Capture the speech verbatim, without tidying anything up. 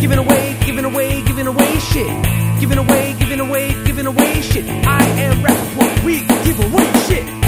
Giving away, giving away, giving away shit. Giving away, giving away, giving away shit. I am Rappaport, we give away shit.